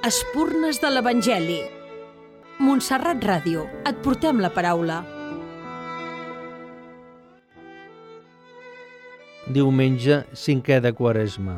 Espurnes de l'Evangeli. Montserrat Ràdio, et portem la paraula. Diumenge 5è de Quaresma.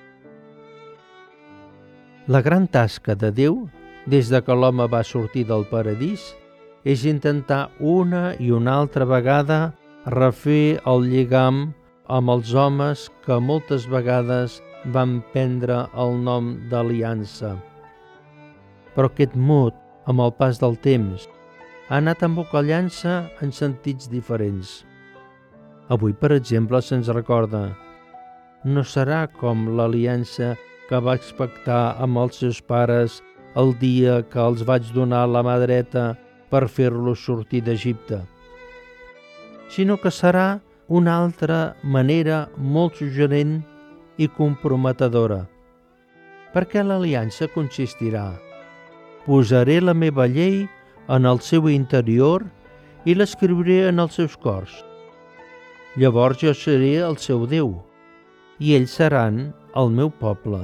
La gran tasca de Déu, des de que l'home va sortir del paradís, és intentar una i una altra vegada refer el lligam amb els homes que moltes vegades van prendre el nom d'aliança. Però aquest mot, amb el pas del temps, ha anat embocallant-se en sentits diferents. Avui, per exemple, se'ns recorda: no serà com l'aliança que vaig pactar amb els seus pares el dia que els vaig donar la mà dreta per fer-los sortir d'Egipte, sinó que serà una altra manera molt suggerent i comprometedora. Perquè l'aliança consistirà: posaré la meva llei en el seu interior i l'escriuré en els seus cors. Llavors jo seré el seu Déu i ells seran el meu poble.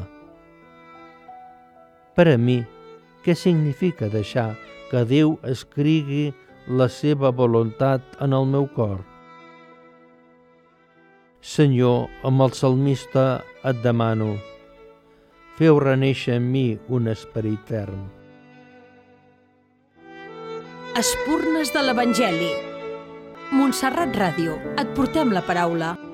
Per a mi, què significa deixar que Déu escrigui la seva voluntat en el meu cor? Senyor, amb el salmista et demano: feu renéixer en mi un esperit ferm. Espurnes de l'Evangeli. Montserrat Ràdio, et portem la paraula.